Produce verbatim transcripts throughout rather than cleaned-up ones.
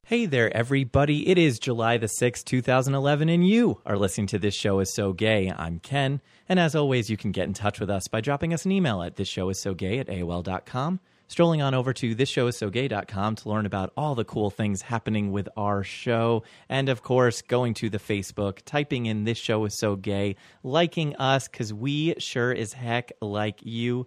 Hey there, everybody. It is July the sixth, two thousand eleven, and you are listening to This Show Is So Gay. I'm Ken, and as always, you can get in touch with us by dropping us an email at thisshowissogay at A O L dot com, strolling on over to this show is so gay dot com to learn about all the cool things happening with our show, and of course, going to the Facebook, typing in This Show Is So Gay, liking us, because we sure as heck like you.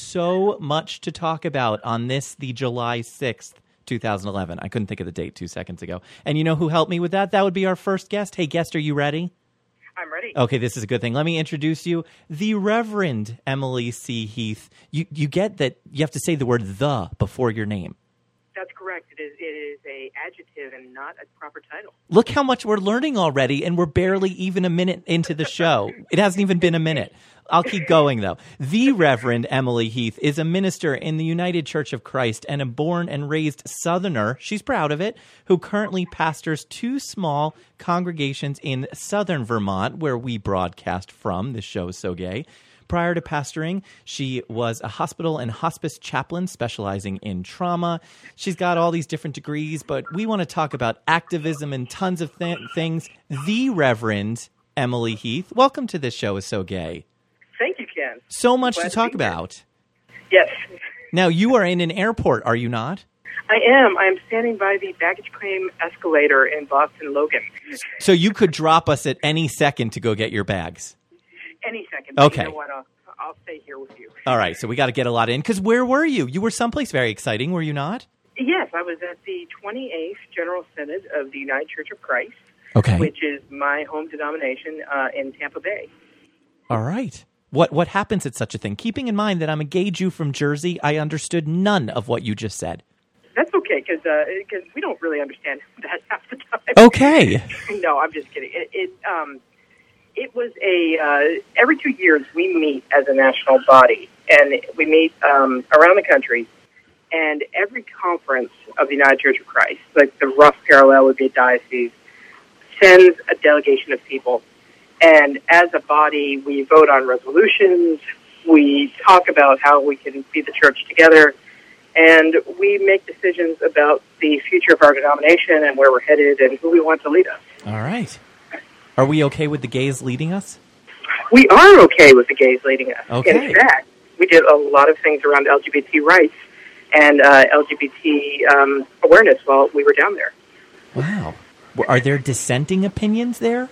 So much to talk about on this, the July sixth, two thousand eleven. I couldn't think of the date two seconds ago. And you know who helped me with that? That would be our first guest. Hey, guest, are you ready? I'm ready. Okay, this is a good thing. Let me introduce you. The Reverend Emily C. Heath. You you get that you have to say the word "the" before your name. That's correct. It is, it is a adjective and not a proper title. Look how much we're learning already, and we're barely even a minute into the show. It hasn't even been a minute. I'll keep going, though. The Reverend Emily Heath is a minister in the United Church of Christ and a born and raised Southerner, she's proud of it, who currently pastors two small congregations in southern Vermont, where we broadcast from. This show is so gay. Prior to pastoring, she was a hospital and hospice chaplain specializing in trauma. She's got all these different degrees, but we want to talk about activism and tons of th- things. The Reverend Emily Heath, welcome to This Show Is So Gay. Thank you, Ken. So much Glad to to talk be here. about. Yes, Now, you are in an airport, are you not? I am. I am standing by the baggage claim escalator in Boston Logan. So you could drop us at any second to go get your bags. Any second. But Okay. You know what? I'll, I'll stay here with you. All right, so we got to get a lot in, because where were you? You were someplace very exciting, were you not? Yes, I was at the twenty-eighth General Synod of the United Church of Christ, Okay. which is my home denomination uh, in Tampa Bay. All right. What what happens at such a thing? Keeping in mind that I'm a gay Jew from Jersey, I understood none of what you just said. That's okay, because uh, we don't really understand that half the time. Okay. No, I'm just kidding. It, it um, it was a uh, every two years we meet as a national body, and we meet um, around the country. And every conference of the United Church of Christ, like the rough parallel would be a diocese, sends a delegation of people. And as a body, we vote on resolutions. We talk about how we can be the church together. And we make decisions about the future of our denomination and where we're headed and who we want to lead us. All right. Are we okay with the gays leading us? We are okay with the gays leading us. Okay. In fact, we did a lot of things around L G B T rights and uh, L G B T um, awareness while we were down there. Wow. Are there dissenting opinions there?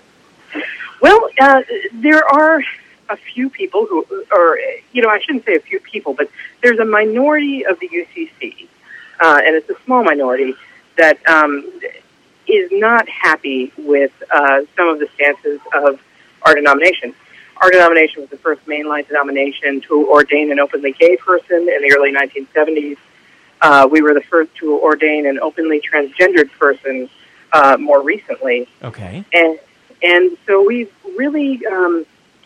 Well, uh, there are a few people who, or, you know, I shouldn't say a few people, but there's a minority of the U C C, uh, and it's a small minority, that um, is not happy with uh, some of the stances of our denomination. Our denomination was the first mainline denomination to ordain an openly gay person in the early nineteen seventies. Uh, we were the first to ordain an openly transgendered person uh, more recently. Okay. And and so we've really um,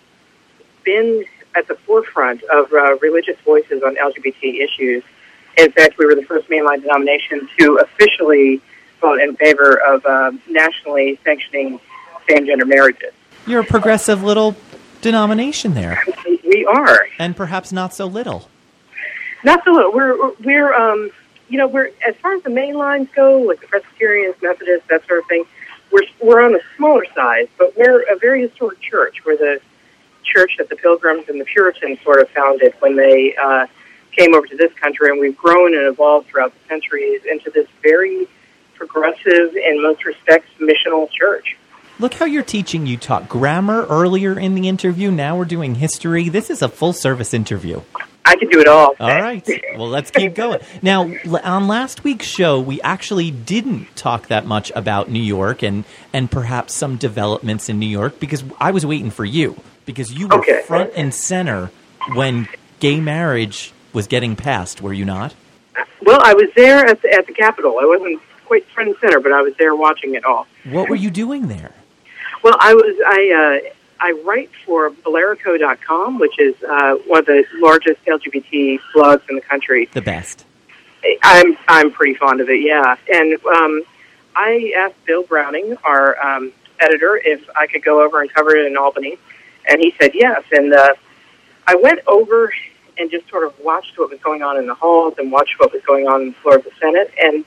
been at the forefront of uh, religious voices on L G B T issues. In fact, we were the first mainline denomination to officially vote in favor of uh, nationally sanctioning same-gender marriages. You're a progressive little denomination there, We are. and perhaps not so little. Not so little. We're, we're um, you know, we're, as far as the main lines go, like the Presbyterians, Methodists, that sort of thing, we're, we're on the smaller side, but we're a very historic church. We're the church that the Pilgrims and the Puritans sort of founded when they uh, came over to this country, and we've grown and evolved throughout the centuries into this very progressive, in most respects, missional church. Look how you're teaching. You taught grammar earlier in the interview. Now we're doing history. This is a full-service interview. I can do it all. All right. Well, let's keep going. Now, l- on last week's show, we actually didn't talk that much about New York and, and perhaps some developments in New York, because I was waiting for you, because you were Okay. front and center when gay marriage was getting passed, were you not? Well, I was there at the, at the Capitol. I wasn't quite front and center, but I was there watching it all. What were you doing there? Well, I was I uh, I write for Bolerico dot com, which is uh, one of the largest L G B T blogs in the country. The best. I'm I'm pretty fond of it, yeah. And um, I asked Bill Browning, our um, editor, if I could go over and cover it in Albany, and he said yes. And uh, I went over and just sort of watched what was going on in the halls and watched what was going on on the floor of the Senate, and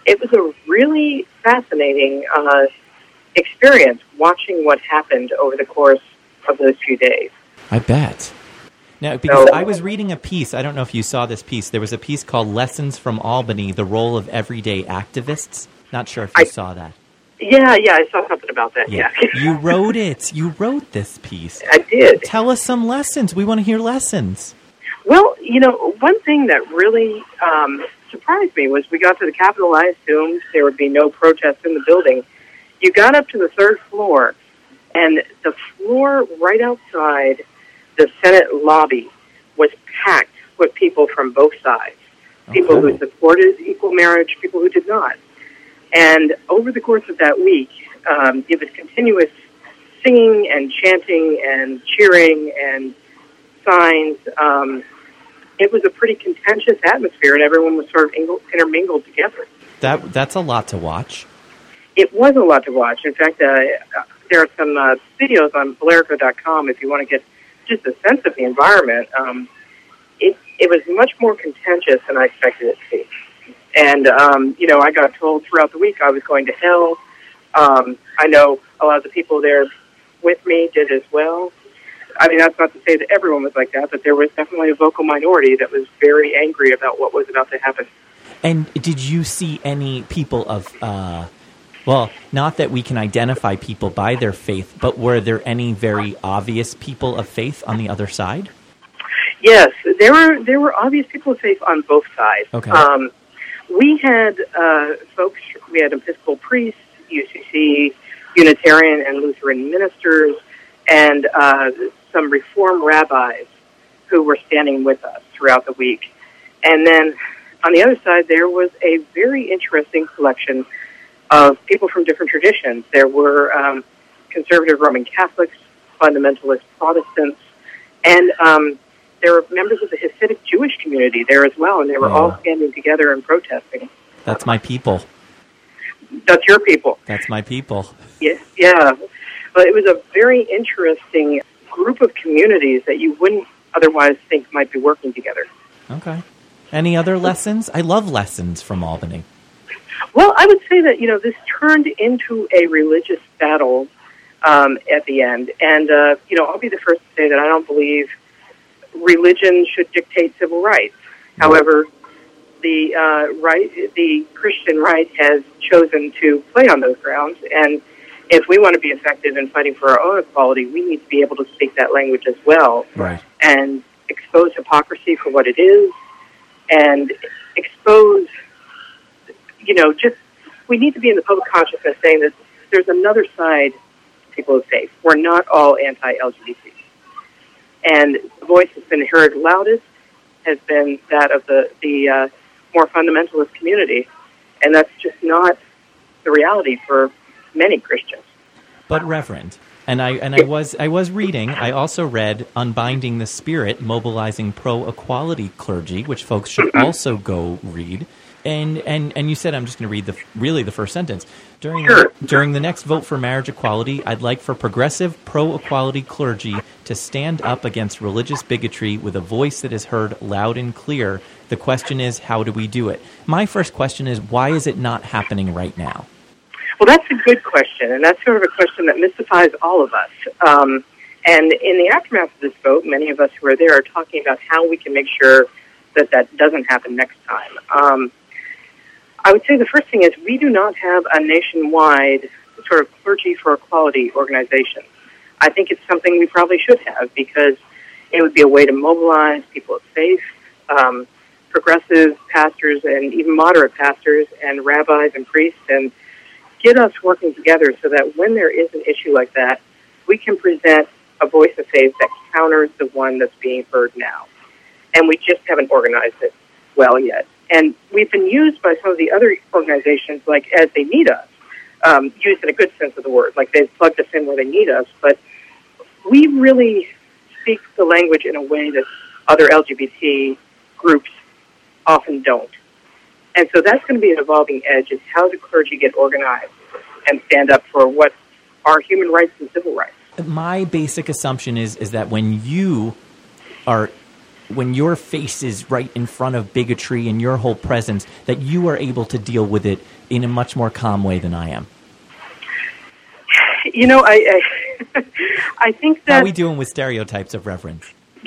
it was a really fascinating uh, experience watching what happened over the course of those few days. I bet. Now, because So- I was reading a piece, I don't know if you saw this piece, there was a piece called Lessons from Albany, the Role of Everyday Activists. Not sure if you I- saw that. Yeah, yeah, I saw something about that. Yeah, You wrote it. You wrote this piece. I did. Tell us some lessons. We want to hear lessons. Well, you know, one thing that really um, surprised me was we got to the Capitol. I assumed there would be no protest in the building. You got up to the third floor, and the floor right outside the Senate lobby was packed with people from both sides. People Okay. who supported equal marriage, people who did not. And over the course of that week, um, it was continuous singing and chanting and cheering and signs. Um, it was a pretty contentious atmosphere, and everyone was sort of ingle- intermingled together. That That's a lot to watch. It was a lot to watch. In fact, uh, there are some uh, videos on Bolerico dot com if you want to get just a sense of the environment. Um, it, it was much more contentious than I expected it to be. And, um, you know, I got told throughout the week I was going to hell. Um, I know a lot of the people there with me did as well. I mean, that's not to say that everyone was like that, but there was definitely a vocal minority that was very angry about what was about to happen. And did you see any people of, uh, well, not that we can identify people by their faith, but were there any very obvious people of faith on the other side? Yes, there were there were obvious people of faith on both sides. Okay. Um, we had uh, folks, we had Episcopal priests, U C C, Unitarian and Lutheran ministers, and uh, some Reform rabbis who were standing with us throughout the week. And then on the other side, there was a very interesting collection of people from different traditions. There were um, conservative Roman Catholics, fundamentalist Protestants, and um, there were members of the Hasidic Jewish community there as well, and they were Yeah. all standing together and protesting. That's my people. That's your people. That's my people. Yeah, yeah. But it was a very interesting group of communities that you wouldn't otherwise think might be working together. Okay. Any other lessons? I love lessons from Albany. Well, I would say that, you know, this turned into a religious battle um, at the end. And, uh, you know, I'll be the first to say that I don't believe religion should dictate civil rights. However, the uh, right, the Christian right has chosen to play on those grounds. And if we want to be effective in fighting for our own equality, we need to be able to speak that language as well. Right. And expose hypocrisy for what it is, and expose, you know, just, we need to be in the public consciousness saying that there's another side to people of faith. We're not all anti-L G B T. And the voice that's been heard loudest has been that of the, the uh, more fundamentalist community. And that's just not the reality for many Christians. But Reverend, and I and I was I was reading, I also read Unbinding the Spirit, Mobilizing Pro-Equality Clergy, which folks should also go read. And and and you said, I'm just going to read the really the first sentence. During Sure. the, during the next vote for marriage equality, I'd like for progressive pro-equality clergy to stand up against religious bigotry with a voice that is heard loud and clear. The question is, how do we do it? My first question is, why is it not happening right now? Well, that's a good question, and that's sort of a question that mystifies all of us. Um, and in the aftermath of this vote, many of us who are there are talking about how we can make sure that that doesn't happen next time. Um, I would say the first thing is we do not have a nationwide sort of clergy for equality organization. I think it's something we probably should have because it would be a way to mobilize people of faith, um, progressive pastors, and even moderate pastors, and rabbis and priests, and get us working together so that when there is an issue like that, we can present a voice of faith that counters the one that's being heard now. And we just haven't organized it well yet. And we've been used by some of the other organizations, like As They Need Us, um, used in a good sense of the word, like they've plugged us in where they need us. But we really speak the language in a way that other L G B T groups often don't. And so that's going to be an evolving edge, is how do clergy get organized and stand up for what are human rights and civil rights. My basic assumption is is that when you are when your face is right in front of bigotry and your whole presence, that you are able to deal with it in a much more calm way than I am? You know, I I, I think that... How are we doing with stereotypes of reverends?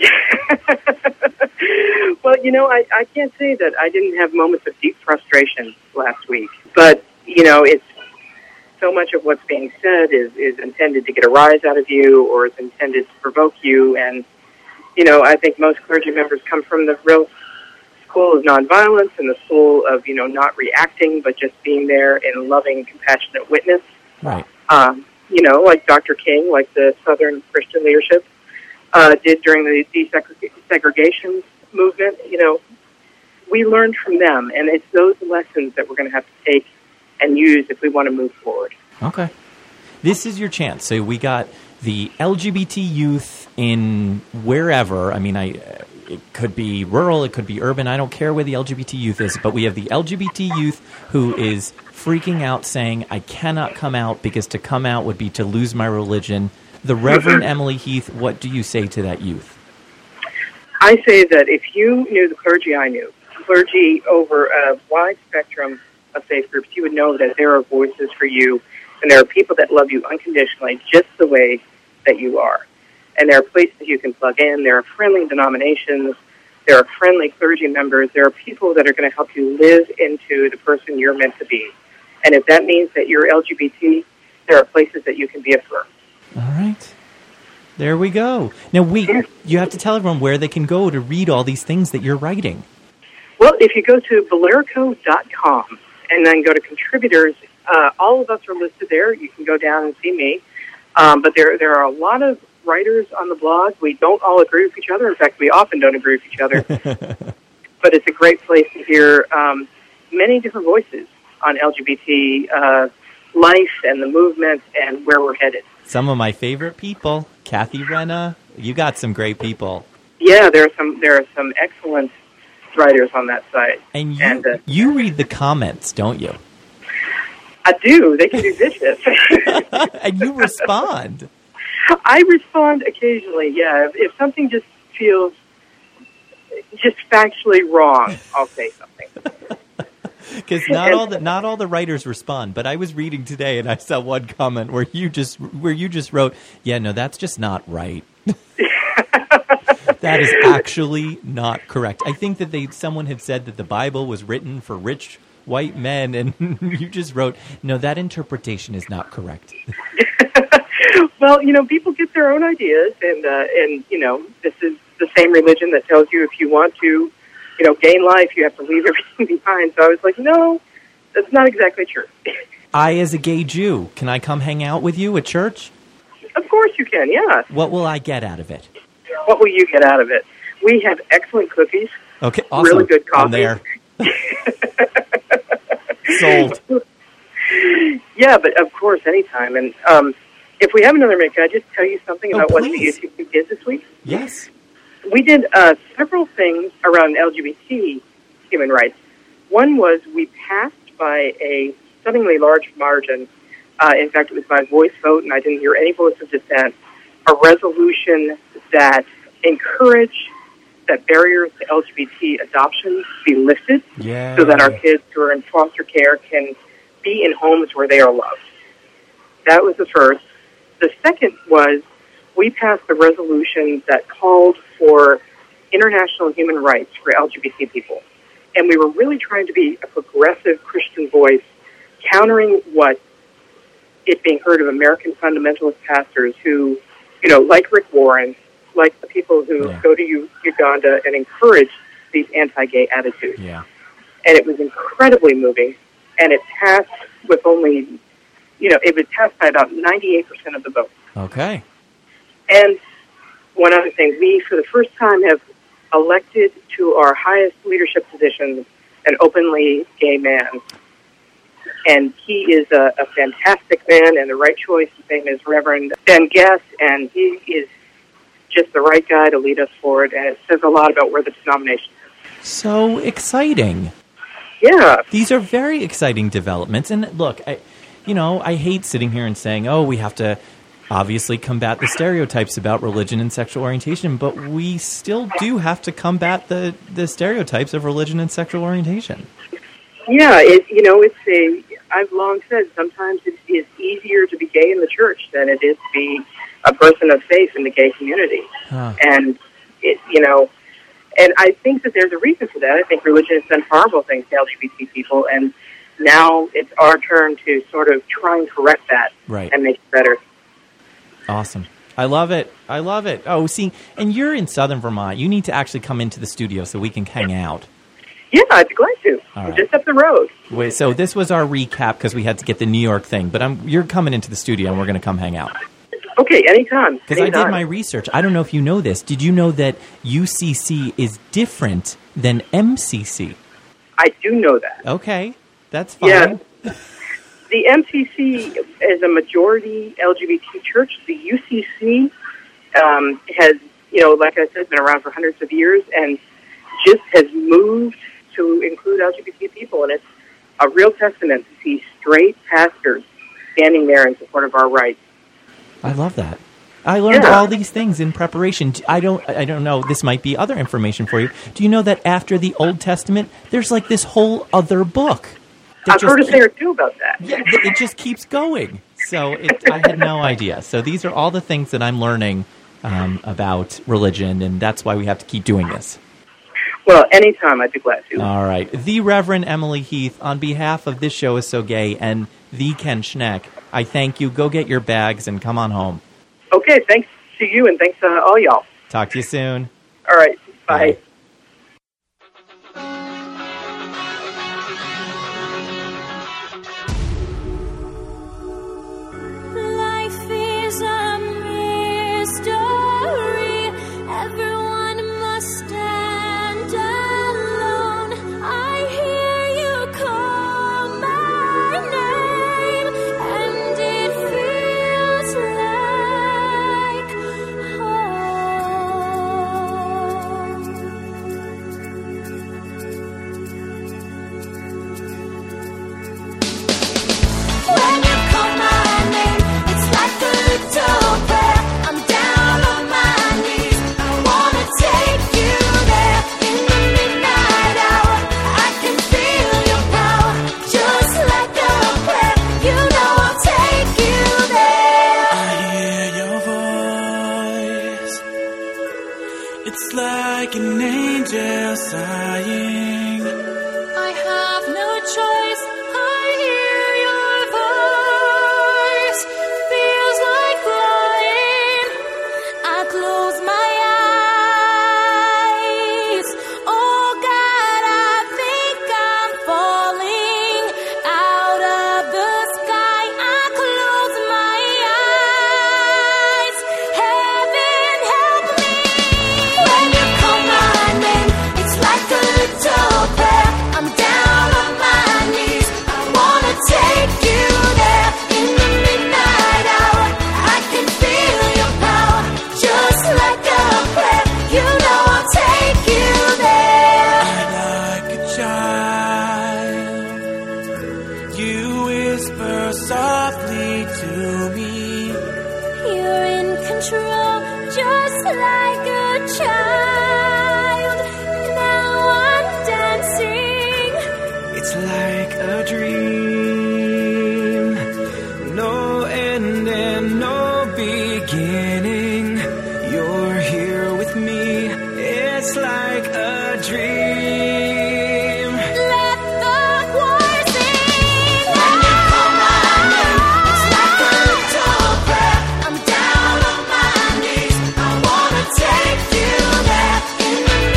Well, you know, I, I can't say that I didn't have moments of deep frustration last week. But, you know, it's so much of what's being said is, is intended to get a rise out of you or is intended to provoke you. And, you know, I think most clergy members come from the real school of nonviolence and the school of, you know, not reacting, but just being there in loving, compassionate witness. Right. Um, you know, like Doctor King, like the Southern Christian leadership uh, did during the desegregation movement. You know, we learned from them, and it's those lessons that we're going to have to take and use if we want to move forward. Okay. This is your chance. So we got the L G B T youth in wherever. I mean, I it could be rural, it could be urban. I don't care where the L G B T youth is, but we have the L G B T youth who is freaking out saying, I cannot come out because to come out would be to lose my religion. The Reverend Emily Heath, what do you say to that youth? I say that if you knew the clergy I knew, clergy over a wide spectrum of faith groups, you would know that there are voices for you, and there are people that love you unconditionally just the way that you are. And there are places you can plug in. There are friendly denominations. There are friendly clergy members. There are people that are going to help you live into the person you're meant to be. And if that means that you're L G B T, there are places that you can be affirmed. All right. There we go. Now, wait, you have to tell everyone where they can go to read all these things that you're writing. Well, if you go to Valerico dot com and then go to contributors, uh, all of us are listed there. You can go down and see me. Um, but there there are a lot of writers on the blog. We don't all agree with each other. In fact, we often don't agree with each other. But it's a great place to hear um, many different voices on L G B T uh, life and the movement and where we're headed. Some of my favorite people, Kathy Renna. You got some great people. Yeah, there are some there are some excellent writers on that site. And you, and, uh, you read the comments, don't you? I do. They can be vicious. And you respond. I respond occasionally, yeah. If, if something just feels just factually wrong, I'll say something. Because not all the not all the writers respond. But I was reading today, and I saw one comment where you just where you just wrote, "Yeah, no, that's just not right." That is actually not correct. I think that they someone had said that the Bible was written for rich white men, and you just wrote, "No, that interpretation is not correct." Well, you know, people get their own ideas, and uh, and you know, this is the same religion that tells you if you want to, you know, gain life, you have to leave everything behind. So I was like, no, that's not exactly true. I, as a gay Jew, can I come hang out with you at church? Of course you can, yeah. What will I get out of it? What will you get out of it? We have excellent cookies. Okay, awesome. Really good coffee. I'm there. Sold. Yeah, but of course, anytime. And um, if we have another minute, can I just tell you something Oh, about what the please. U T Q did this week? Yes. We did uh, several things around L G B T human rights. One was we passed by a stunningly large margin. Uh, in fact, it was by voice vote, and I didn't hear any voice of dissent, a resolution that encouraged that barriers to L G B T adoption be lifted Yeah. so that our kids who are in foster care can be in homes where they are loved. That was the first. The second was we passed a resolution that called for international human rights for L G B T people. And we were really trying to be a progressive Christian voice, countering what it being heard of American fundamentalist pastors who, you know, like Rick Warren, like the people who Yeah. go to U- Uganda and encourage these anti-gay attitudes. Yeah. And it was incredibly moving, and it passed with only, you know, it was passed by about ninety-eight percent of the vote. Okay. And one other thing, we, for the first time, have elected to our highest leadership position an openly gay man. And he is a, a fantastic man and the right choice. His name is Reverend Ben Guest, and he is just the right guy to lead us forward, and it says a lot about where the denomination is. So exciting. Yeah. These are very exciting developments. And look, I, you know, I hate sitting here and saying, oh, we have to obviously combat the stereotypes about religion and sexual orientation, but we still do have to combat the, the stereotypes of religion and sexual orientation. Yeah, it, you know, it's a, I've long said sometimes it is easier to be gay in the church than it is to be a person of faith in the gay community. Huh. And, it, you know, and I think that there's a reason for that. I think religion has done horrible things to L G B T people, and now it's our turn to sort of try and correct that right. and make it better. Awesome. I love it. I love it. Oh, see, and you're in Southern Vermont. You need to actually come into the studio so we can hang out. Yeah, I'd be glad to. All right. Just up the road. Wait, so this was our recap because we had to get the New York thing, but I'm, you're coming into the studio and we're going to come hang out. Okay, anytime. Because I did my research. I don't know if you know this. Did you know that U C C is different than M C C? I do know that. Okay, that's fine. Yeah. The M C C is a majority L G B T church. The U C C um, has, you know, like I said, been around for hundreds of years and just has moved to include L G B T people. And it's a real testament to see straight pastors standing there in support of our rights. I love that. I learned yeah. all these things in preparation. I don't I don't know. This might be other information for you. Do you know that after the Old Testament, there's like this whole other book? I've heard a thing or two about that. Yeah, it just keeps going. So it, I had no idea. So these are all the things that I'm learning um, about religion, and that's why we have to keep doing this. Well, anytime, I'd be glad to. All right. The Reverend Emily Heath, on behalf of This Show Is So Gay and the Ken Schneck, I thank you. Go get your bags and come on home. Okay, thanks to you, and thanks to all y'all. Talk to you soon. All right, bye. Bye.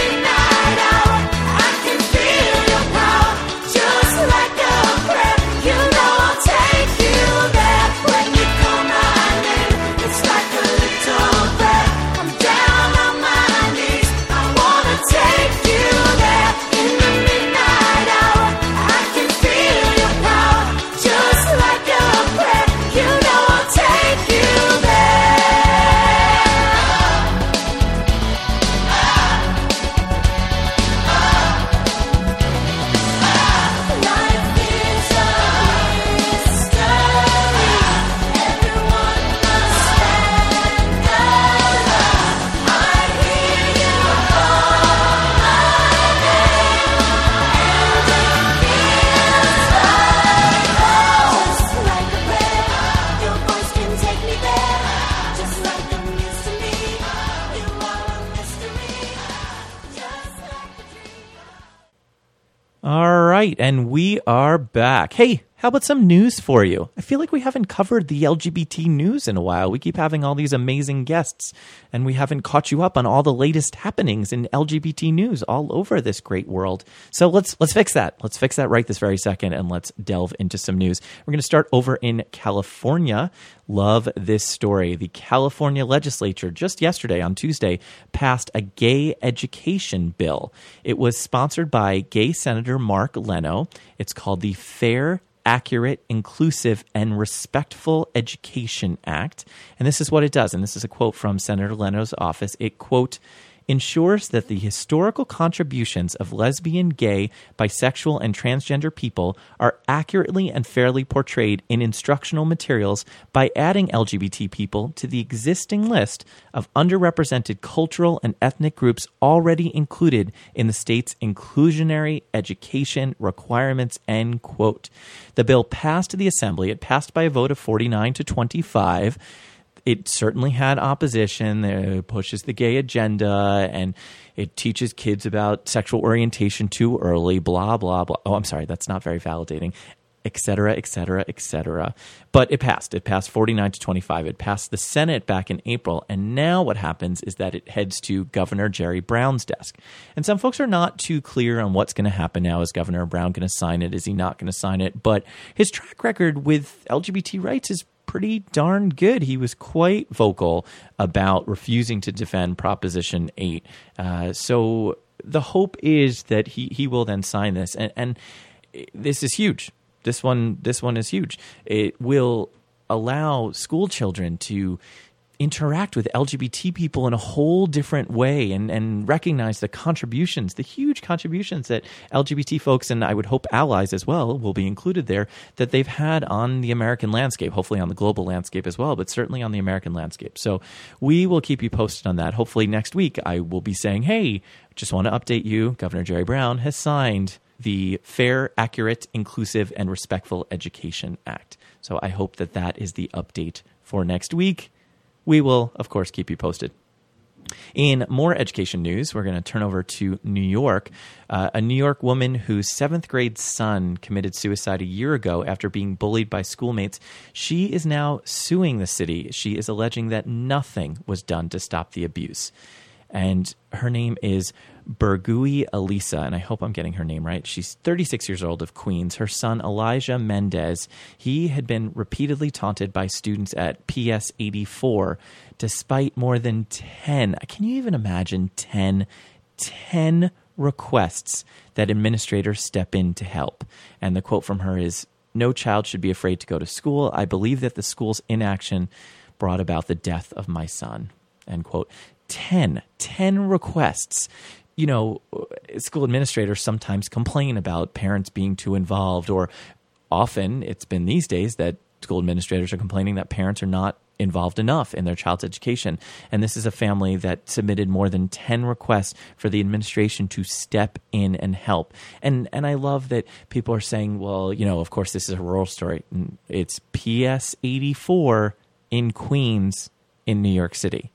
You and we are back. Hey, how about some news for you? I feel like we haven't covered the L G B T news in a while. We keep having all these amazing guests, and we haven't caught you up on all the latest happenings in L G B T news all over this great world. So let's let's fix that. Let's fix that right this very second, and let's delve into some news. We're going to start over in California. Love this story. The California legislature just yesterday on Tuesday passed a gay education bill. It was sponsored by gay Senator Mark Leno. It's called the Fair, Accurate, Inclusive, and Respectful Education Act. And this is what it does. And this is a quote from Senator Leno's office. It, quote, ensures that the historical contributions of lesbian, gay, bisexual, and transgender people are accurately and fairly portrayed in instructional materials by adding L G B T people to the existing list of underrepresented cultural and ethnic groups already included in the state's inclusionary education requirements, end quote. The bill passed the Assembly. It passed by a vote of forty-nine to twenty-five. It certainly had opposition. It pushes the gay agenda, and it teaches kids about sexual orientation too early, blah, blah, blah. Oh, I'm sorry. That's not very validating, et cetera, et cetera, et cetera. But it passed. It passed forty-nine to twenty-five. It passed the Senate back in April. And now what happens is that it heads to Governor Jerry Brown's desk. And some folks are not too clear on what's going to happen now. Is Governor Brown going to sign it? Is he not going to sign it? But his track record with L G B T rights is pretty darn good. He was quite vocal about refusing to defend Proposition eight. Uh, so the hope is that he, he will then sign this. And, and this is huge. This one, this one is huge. It will allow school children to interact with L G B T people in a whole different way, and, and recognize the contributions, the huge contributions that L G B T folks, and I would hope allies as well, will be included there, that they've had on the American landscape, hopefully on the global landscape as well, but certainly on the American landscape. So we will keep you posted on that. Hopefully next week I will be saying, hey, just want to update you, Governor Jerry Brown has signed the Fair, Accurate, Inclusive, and Respectful Education Act. So I hope that that is the update for next week. We will, of course, keep you posted. In more education news, we're going to turn over to New York. Uh, a New York woman whose seventh grade son committed suicide a year ago after being bullied by schoolmates, she is now suing the city. She is alleging that nothing was done to stop the abuse. And her name is Burgui Elisa, and I hope I'm getting her name right. She's thirty-six years old, of Queens. Her son, Elijah Mendez, he had been repeatedly taunted by students at P S eighty-four, despite more than ten, can you even imagine ten, ten requests that administrators step in to help. And the quote from her is, "No child should be afraid to go to school. I believe that the school's inaction brought about the death of my son," end quote. ten, ten requests. You know, school administrators sometimes complain about parents being too involved, or often it's been these days that school administrators are complaining that parents are not involved enough in their child's education. And this is a family that submitted more than ten requests for the administration to step in and help. And and I love that people are saying, well, you know, of course, this is a rural story. It's P S eighty-four in Queens in New York City.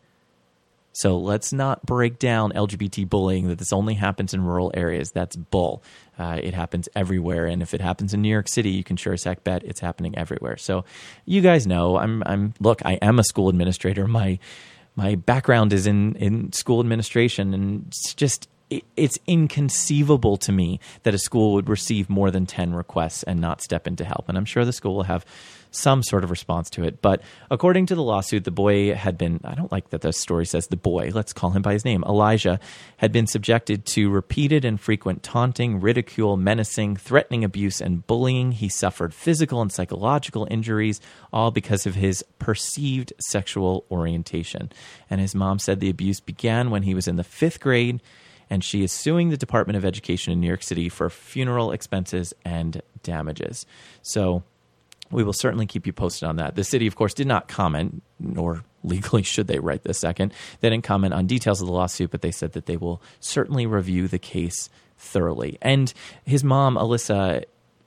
So let's not break down L G B T bullying, that this only happens in rural areas. That's bull. Uh, it happens everywhere. And if it happens in New York City, you can sure as heck bet it's happening everywhere. So you guys know, I'm, I'm, look, I am a school administrator. My, my background is in, in school administration, and it's just, it, it's inconceivable to me that a school would receive more than ten requests and not step in to help. And I'm sure the school will have some sort of response to it. But according to the lawsuit, the boy had been, I don't like that the story says the boy, let's call him by his name, Elijah, had been subjected to repeated and frequent taunting, ridicule, menacing, threatening abuse, and bullying. He suffered physical and psychological injuries, all because of his perceived sexual orientation. And his mom said the abuse began when he was in the fifth grade, and she is suing the Department of Education in New York City for funeral expenses and damages. So we will certainly keep you posted on that. The city, of course, did not comment, nor legally should they right this second. They didn't comment on details of the lawsuit, but they said that they will certainly review the case thoroughly. And his mom, Alyssa,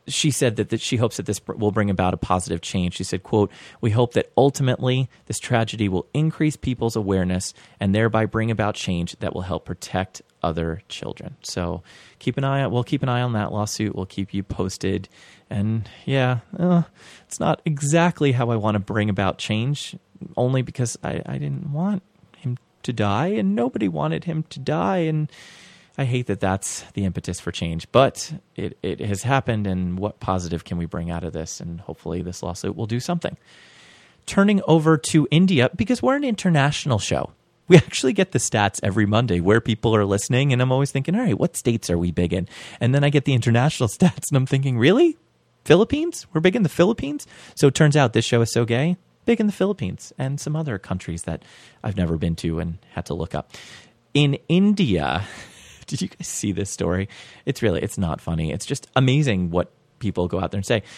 she said that, that she hopes that this will bring about a positive change. She said, quote, "We hope that ultimately this tragedy will increase people's awareness and thereby bring about change that will help protect other children." So keep an eye out. We'll keep an eye on that lawsuit. We'll keep you posted. And yeah, uh, it's not exactly how I want to bring about change, only because I, I didn't want him to die and nobody wanted him to die. And I hate that that's the impetus for change, but it, it has happened, and what positive can we bring out of this? And hopefully this lawsuit will do something. Turning over to India, because we're an international show. We actually get the stats every Monday where people are listening, and I'm always thinking, all right, what states are we big in? And then I get the international stats, and I'm thinking, really? Philippines? We're big in the Philippines? So it turns out this show is so gay, big in the Philippines and some other countries that I've never been to and had to look up. In India... Did you guys see this story? It's really, it's not funny. It's just amazing what people go out there and say.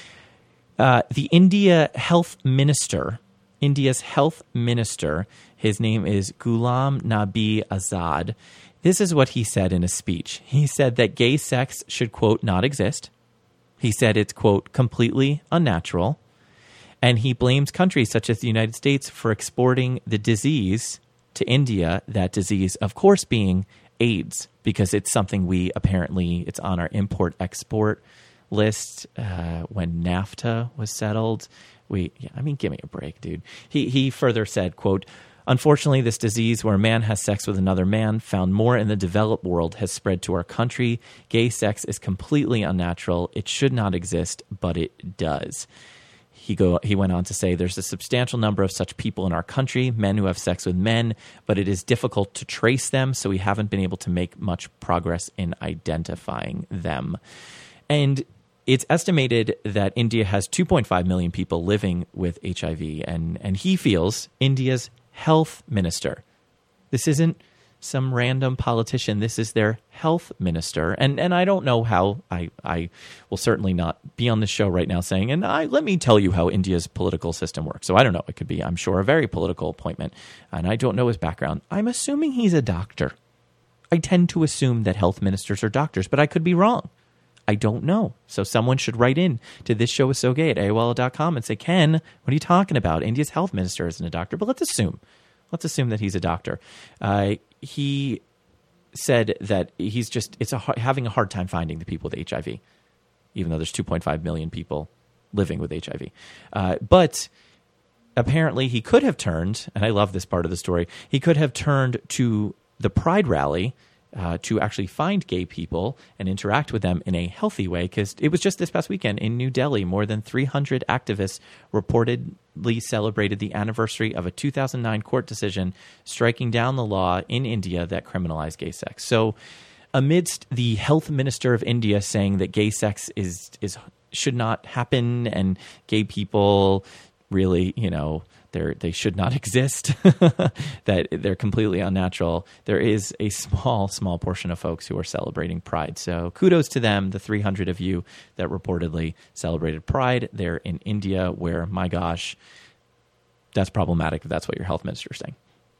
Uh, the India health minister, India's health minister, his name is Ghulam Nabi Azad. This is what he said in a speech. He said that gay sex should, quote, not exist. He said it's, quote, completely unnatural. And he blames countries such as the United States for exporting the disease to India, that disease, of course, being AIDS, because it's something we apparently, it's on our import-export list. Uh, when NAFTA was settled, we, yeah, I mean, give me a break, dude. He he further said, quote, "Unfortunately, this disease where a man has sex with another man, found more in the developed world, has spread to our country. Gay sex is completely unnatural. It should not exist, but it does." He go. He went on to say, "There's a substantial number of such people in our country, men who have sex with men, but it is difficult to trace them, so we haven't been able to make much progress in identifying them." And it's estimated that India has two point five million people living with H I V, and, and he feels, India's health minister, this isn't some random politician. This is their health minister. And and I don't know how, I, I will certainly not be on this show right now saying, and I let me tell you how India's political system works. So I don't know. It could be, I'm sure, a very political appointment. And I don't know his background. I'm assuming he's a doctor. I tend to assume that health ministers are doctors, but I could be wrong. I don't know. So someone should write in to This Show Is So Gay at A O L dot com and say, Ken, what are you talking about? India's health minister isn't a doctor, but let's assume. Let's assume that he's a doctor. Uh, he said that he's just it's a, having a hard time finding the people with H I V, even though there's two point five million people living with H I V. Uh, but apparently he could have turned, and I love this part of the story, he could have turned to the Pride rally uh, to actually find gay people and interact with them in a healthy way, because it was just this past weekend in New Delhi, more than three hundred activists reportedly celebrated the anniversary of a two thousand nine court decision striking down the law in India that criminalized gay sex. So amidst the health minister of India saying that gay sex is is should not happen and gay people really, you know, They're, they should not exist, that they're completely unnatural, there is a small, small portion of folks who are celebrating Pride. So kudos to them, the three hundred of you that reportedly celebrated Pride. They're in India where, my gosh, that's problematic if that's what your health minister is saying.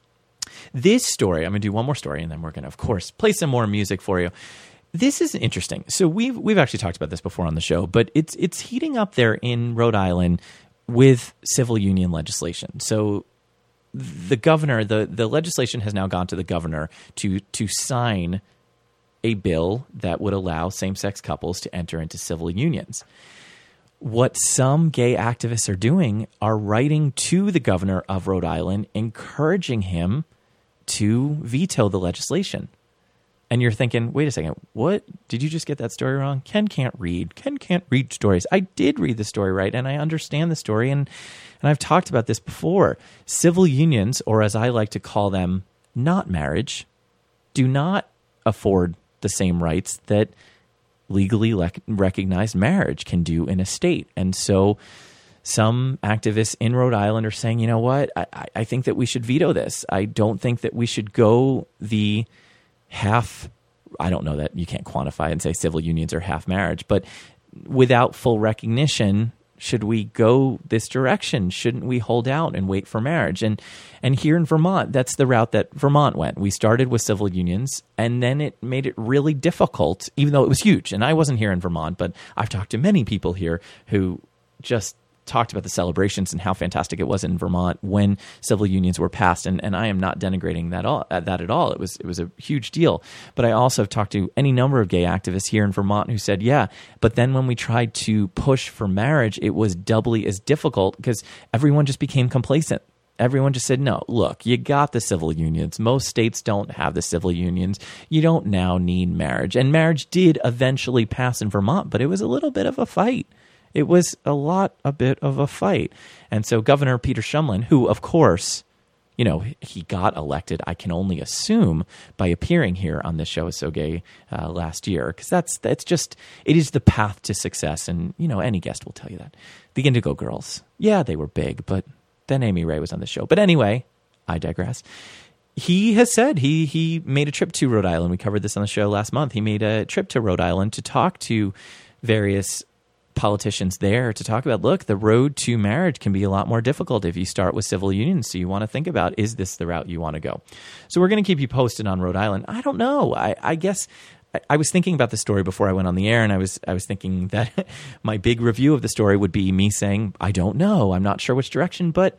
This story, I'm going to do one more story, and then we're going to, of course, play some more music for you. This is interesting. So we've we've actually talked about this before on the show, but it's it's heating up there in Rhode Island with civil union legislation. So the governor, the, the legislation has now gone to the governor to to sign a bill that would allow same-sex couples to enter into civil unions. What some gay activists are doing are writing to the governor of Rhode Island, encouraging him to veto the legislation. And you're thinking, wait a second, what? Did you just get that story wrong? Ken can't read. Ken can't read stories. I did read the story right, and I understand the story, and, and I've talked about this before. Civil unions, or as I like to call them, not marriage, do not afford the same rights that legally le- recognized marriage can do in a state. And so some activists in Rhode Island are saying, you know what, I, I think that we should veto this. I don't think that we should go the half, I don't know that you can't quantify and say civil unions are half marriage, but without full recognition Should we go this direction? Shouldn't we hold out and wait for marriage? And and here in Vermont, that's the route that Vermont went. We started with civil unions, and then it made it really difficult, even though it was huge. And I wasn't here in Vermont, but I've talked to many people here who just talked about the celebrations and how fantastic it was in Vermont when civil unions were passed. And, and I am not denigrating that all that at all. It was it was a huge deal. But I also have talked to any number of gay activists here in Vermont who said, yeah, but then when we tried to push for marriage, it was doubly as difficult because everyone just became complacent. Everyone just said, no, look, you got the civil unions. Most states don't have the civil unions. You don't now need marriage. And marriage did eventually pass in Vermont, but it was a little bit of a fight. It was a lot, a bit of a fight. And so Governor Peter Shumlin, who, of course, you know, he got elected, I can only assume, by appearing here on this show is So Gay uh, last year, because that's, that's just, it is the path to success. And, you know, any guest will tell you that. The Indigo Girls, yeah, they were big, but then Amy Ray was on the show. But anyway, I digress. He has said he he made a trip to Rhode Island. We covered this on the show last month. He made a trip to Rhode Island to talk to various politicians there to talk about, look, the road to marriage can be a lot more difficult if you start with civil unions. So you want to think about, is this the route you want to go? So we're going to keep you posted on Rhode Island. I don't know. I, I guess I, I was thinking about the story before I went on the air, and I was I was thinking that my big review of the story would be me saying, I don't know. I'm not sure which direction, but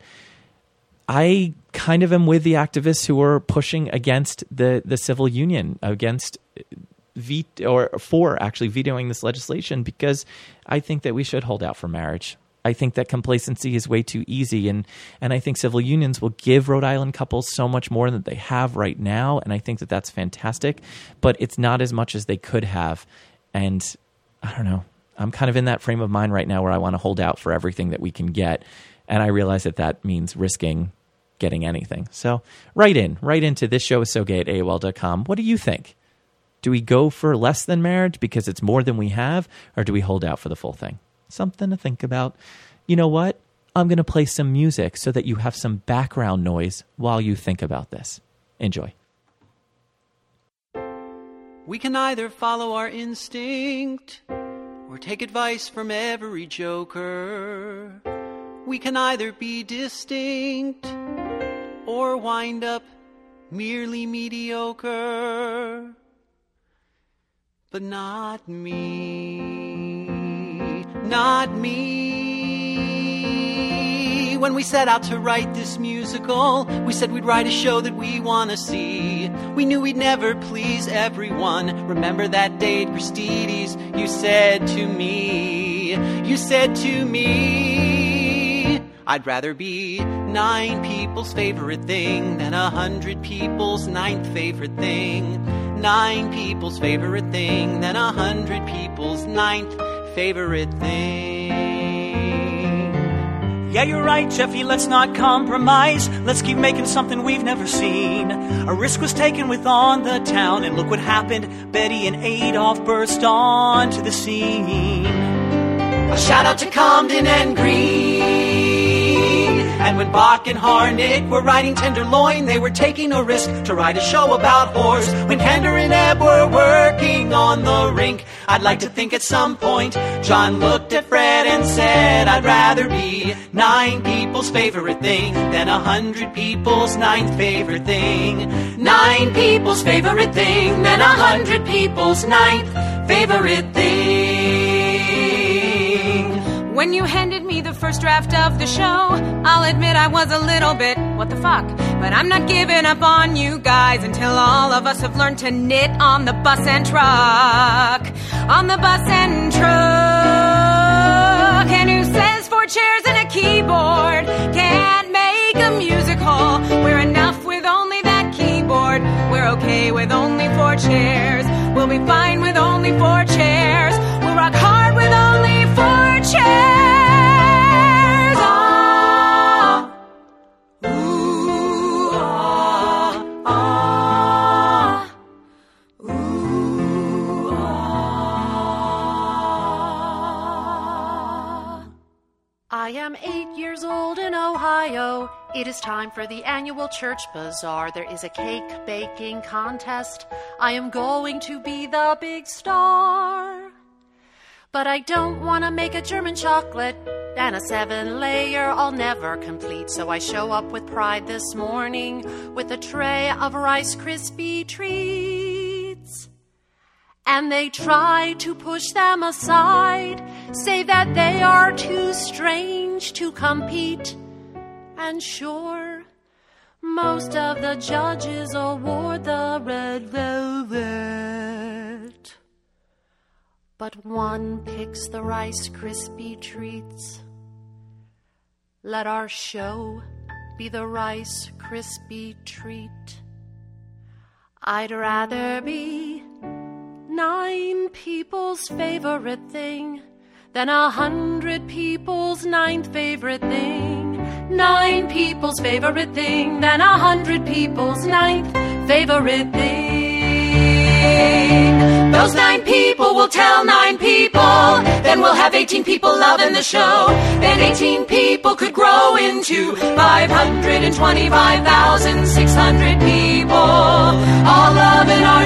I kind of am with the activists who are pushing against the, the civil union, against Vet- or for actually vetoing this legislation, because I think that we should hold out for marriage. I think that complacency is way too easy, and and I think civil unions will give Rhode Island couples so much more than they have right now, and I think that that's fantastic, but it's not as much as they could have. And I don't know, I'm kind of in that frame of mind right now where I want to hold out for everything that we can get, and I realize that that means risking getting anything. So write in, write into this show is so gay at A O L dot com. What do you think? Do we go for less than marriage because it's more than we have, or do we hold out for the full thing? Something to think about. You know what? I'm going to play some music so that you have some background noise while you think about this. Enjoy. We can either follow our instinct or take advice from every joker. We can either be distinct or wind up merely mediocre. But not me, not me. When we set out to write this musical, we said we'd write a show that we want to see. We knew we'd never please everyone. Remember that day at Christides, you said to me, you said to me, I'd rather be nine people's favorite thing than a hundred people's ninth favorite thing. Nine people's favorite thing than a hundred people's ninth favorite thing. Yeah, you're right, Jeffy, let's not compromise. Let's keep making something we've never seen. A risk was taken with On the Town, and look what happened. Betty and Adolf burst onto the scene. A shout out to Comden and Green. And when Bach and Harnick were writing Tenderloin, they were taking a risk to write a show about whores. When Hender and Ebb were working on the rink, I'd like to think at some point John looked at Fred and said, I'd rather be nine people's favorite thing than a hundred people's ninth favorite thing. Nine people's favorite thing than a hundred people's ninth favorite thing. When you handed me the first draft of the show, I'll admit I was a little bit, what the fuck? But I'm not giving up on you guys until all of us have learned to knit on the bus and truck. On the bus and truck. And who says four chairs and a keyboard can't make a musical? We're enough with only that keyboard. We're okay with only four chairs. We'll be fine with only four chairs. We'll rock hard with only four chairs. Ah, ooh, ah, ah, ooh, ah. I am eight years old in Ohio. It is time for the annual church bazaar. There is a cake baking contest. I am going to be the big star. But I don't want to make a German chocolate and a seven-layer I'll never complete. So I show up with pride this morning with a tray of Rice Krispie treats. And they try to push them aside, say that they are too strange to compete. And sure, most of the judges award the red velvet, but one picks the Rice Krispie treats. Let our show be the Rice Krispie treat. I'd rather be nine people's favorite thing than a hundred people's ninth favorite thing. Nine people's favorite thing than a hundred people's ninth favorite thing. Those nine people will tell nine people. Then we'll have eighteen people loving the show. Then eighteen people could grow into five hundred twenty-five thousand six hundred people, all loving our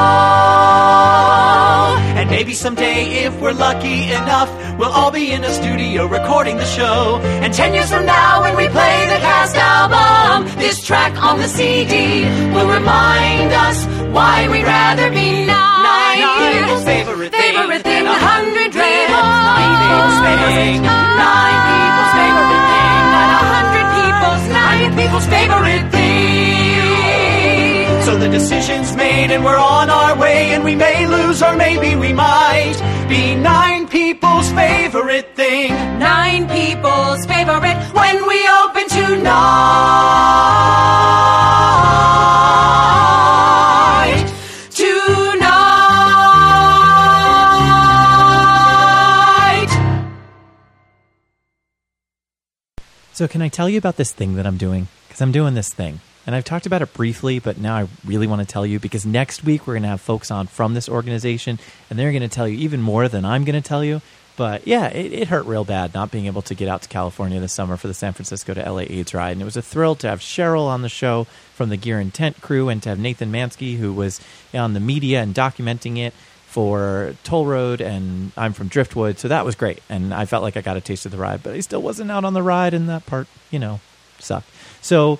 show. And maybe someday, if we're lucky enough, we'll all be in a studio recording the show. And ten years from now, when we play the cast album, this track on the C D will remind us why we'd rather be nine. Nine people's favorite thing. Favorite thing. A hundred people's nine people's favorite thing. Nine people's favorite thing. And a hundred people's nine people's favorite thing. So the decision's made and we're on our way, and we may lose or maybe we might be nine people's favorite thing. Nine people's favorite when we open tonight. Tonight. So can I tell you about this thing that I'm doing? Because I'm doing this thing. And I've talked about it briefly, but now I really want to tell you, because next week we're going to have folks on from this organization, and they're going to tell you even more than I'm going to tell you. But yeah, it, it hurt real bad not being able to get out to California this summer for the San Francisco to L A AIDS ride. And it was a thrill to have Cheryl on the show from the Gear and Tent crew, and to have Nathan Mansky, who was on the media and documenting it for Toll Road, and I'm from Driftwood. So that was great. And I felt like I got a taste of the ride, but I still wasn't out on the ride, and that part, you know, sucked. So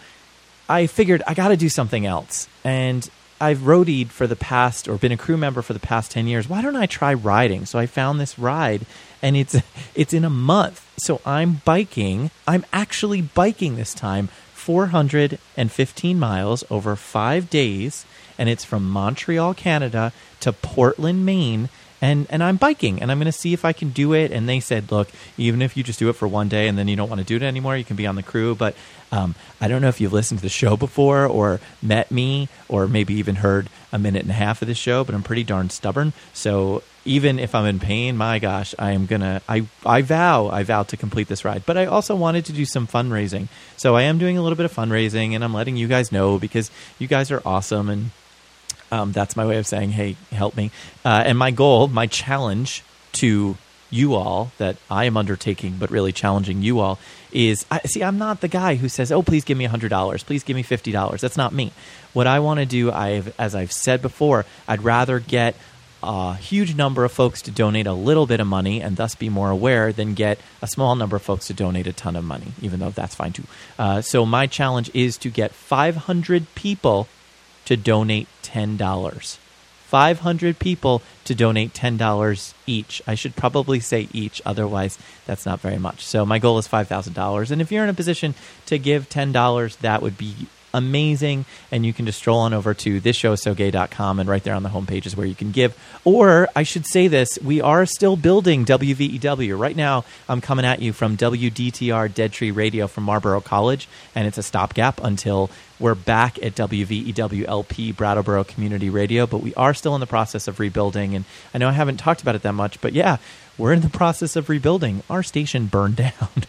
I figured I got to do something else. And I've roadied for the past, or been a crew member for the past ten years. Why don't I try riding? So I found this ride, and it's it's in a month. So I'm biking. I'm actually biking this time, four hundred fifteen miles over five days. And it's from Montreal, Canada to Portland, Maine. And and I'm biking, and I'm going to see if I can do it. And they said, look, even if you just do it for one day and then you don't want to do it anymore, you can be on the crew. But um, I don't know if you've listened to the show before, or met me, or maybe even heard a minute and a half of the show, but I'm pretty darn stubborn. So even if I'm in pain, my gosh, I am going to, I I vow, I vow to complete this ride. But I also wanted to do some fundraising. So I am doing a little bit of fundraising, and I'm letting you guys know, because you guys are awesome, and Um, that's my way of saying, hey, help me. Uh, and my goal, my challenge to you all that I am undertaking, but really challenging you all, is, I, see, I'm not the guy who says, oh, please give me one hundred dollars. Please give me fifty dollars. That's not me. What I want to do, I've, as I've said before, I'd rather get a huge number of folks to donate a little bit of money and thus be more aware than get a small number of folks to donate a ton of money, even though that's fine too. Uh, so my challenge is to get five hundred people to donate ten dollars. five hundred people to donate ten dollars each. I should probably say each, otherwise that's not very much. So my goal is five thousand dollars. And if you're in a position to give ten dollars, that would be amazing. And you can just stroll on over to this show is so gay dot com, and right there on the homepage is where you can give. Or I should say this, we are still building W V E W. Right now, I'm coming at you from W D T R Dead Tree Radio from Marlboro College, and it's a stopgap until we're back at W V E W L P Brattleboro Community Radio. But we are still in the process of rebuilding, and I know I haven't talked about it that much, but yeah, we're in the process of rebuilding. Our station burned down.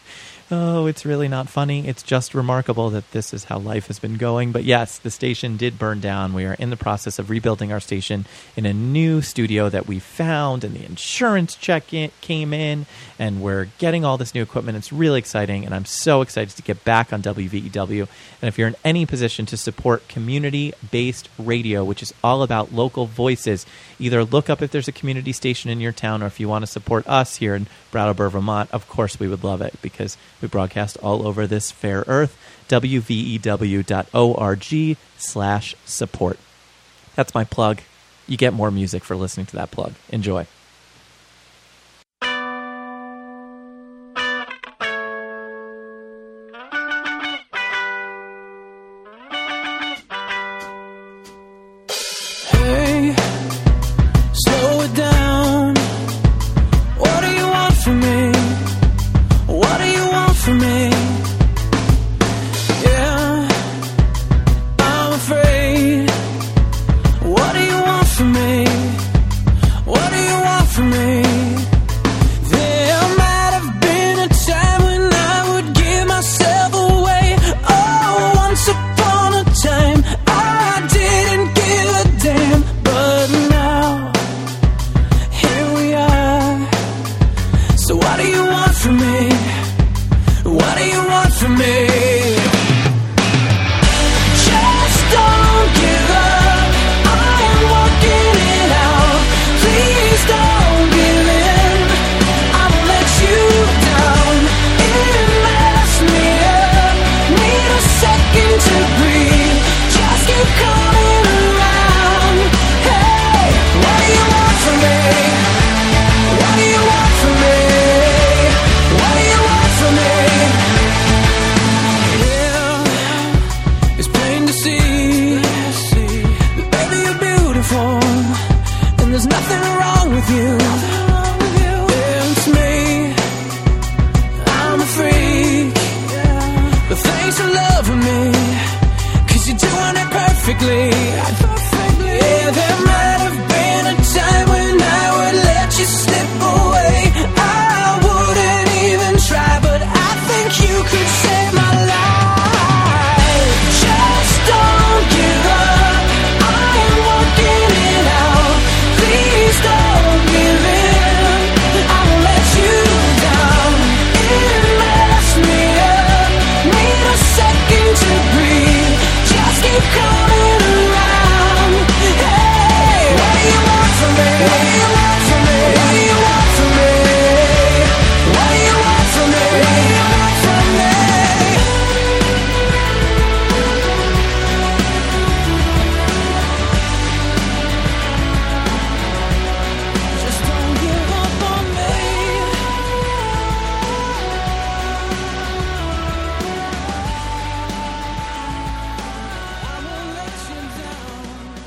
Oh, it's really not funny. It's just remarkable that this is how life has been going. But yes, the station did burn down. We are in the process of rebuilding our station in a new studio that we found, and the insurance check in, came in, and we're getting all this new equipment. It's really exciting, and I'm so excited to get back on W V E W. And if you're in any position to support community-based radio, which is all about local voices, either look up if there's a community station in your town, or if you want to support us here in Brattleboro, Vermont, of course we would love it, because we broadcast all over this fair earth. W V E W dot org slash support. That's my plug. You get more music for listening to that plug. Enjoy. Hey, slow it down. What do you want from me? What do you want from me? Yeah, I'm afraid. What do you want from me? What do you want from me? There might have been a time when I would give myself away. Oh, once upon a time I didn't give a damn. But now, here we are. So what do you want from me? What do you want from me? Just don't give up. I am working it out. Please don't give in. I won't let you down. It messed me up. Need a second to breathe. Just keep coming around. Hey, what do you want from me? What do you want from me? What do you want from me? Yeah, it's plain to see that baby you're beautiful, and there's nothing wrong with you. Yeah, it's me. I'm a freak, but thanks for loving me, 'cause you're doing it perfectly. Yeah, there might have been a time when I would let you slip away. I wouldn't even try, but I think you could save my life. Just don't give up. I am working it out. Please don't give in. I won't let you down. It messed me up. Need a second to breathe. Just keep coming around. Hey, what do you want from me? What do you want from me? What do you want from me? What do you want from me? What do you want from me? Just don't give up on me. I won't let you down.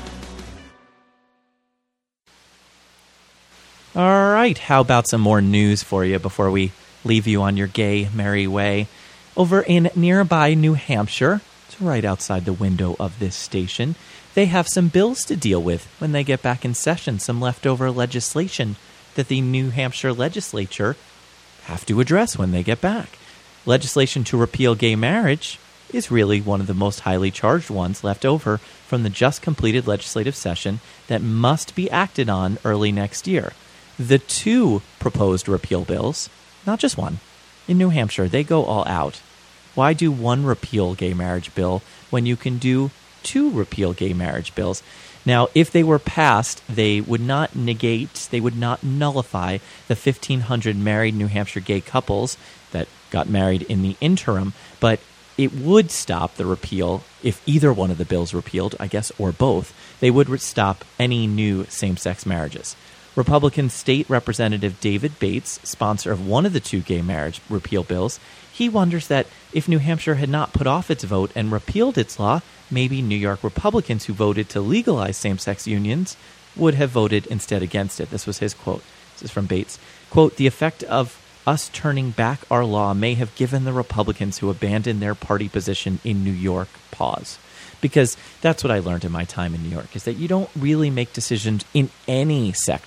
All right, how about some more news for you before we leave you on your gay, merry way? Over in nearby New Hampshire, it's right outside the window of this station, they have some bills to deal with when they get back in session, some leftover legislation that the New Hampshire legislature have to address when they get back. Legislation to repeal gay marriage is really one of the most highly charged ones left over from the just completed legislative session that must be acted on early next year. The two proposed repeal bills, not just one, in New Hampshire, they go all out. Why do one repeal gay marriage bill when you can do two repeal gay marriage bills? Now, if they were passed, they would not negate, they would not nullify the fifteen hundred married New Hampshire gay couples that got married in the interim, but it would stop the repeal if either one of the bills repealed, I guess, or both. They would re- stop any new same-sex marriages. Republican State Representative David Bates, sponsor of one of the two gay marriage repeal bills, he wonders that if New Hampshire had not put off its vote and repealed its law, maybe New York Republicans who voted to legalize same-sex unions would have voted instead against it. This was his quote. This is from Bates. Quote, "The effect of us turning back our law may have given the Republicans who abandoned their party position in New York pause." Because that's what I learned in my time in New York, is that you don't really make decisions in any sector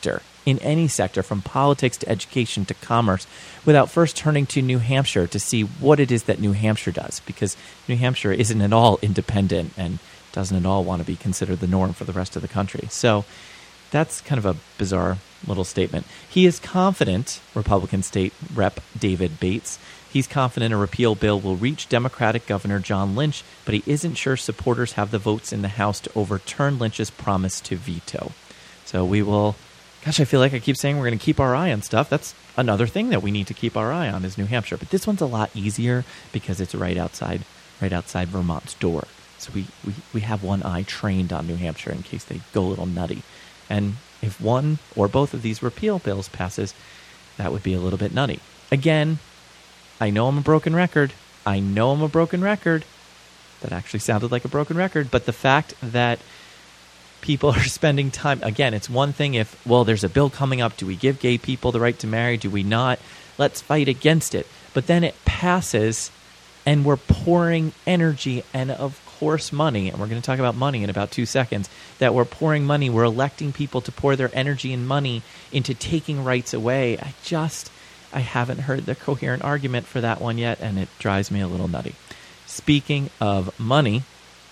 in any sector, from politics to education to commerce, without first turning to New Hampshire to see what it is that New Hampshire does, because New Hampshire isn't at all independent and doesn't at all want to be considered the norm for the rest of the country. So that's kind of a bizarre little statement. He is confident, Republican State Rep David Bates, he's confident a repeal bill will reach Democratic Governor John Lynch, but he isn't sure supporters have the votes in the House to overturn Lynch's promise to veto. So we will, gosh, I feel like I keep saying we're going to keep our eye on stuff. That's another thing that we need to keep our eye on is New Hampshire. But this one's a lot easier because it's right outside, right outside Vermont's door. So we, we, we have one eye trained on New Hampshire in case they go a little nutty. And if one or both of these repeal bills passes, that would be a little bit nutty. Again, I know I'm a broken record. I know I'm a broken record. That actually sounded like a broken record. But the fact that people are spending time, again, it's one thing if, well, there's a bill coming up. Do we give gay people the right to marry? Do we not? Let's fight against it. But then it passes and we're pouring energy and, of course, money, and we're going to talk about money in about two seconds, that we're pouring money, we're electing people to pour their energy and money into taking rights away. I just, I haven't heard the coherent argument for that one yet, and it drives me a little nutty. Speaking of money,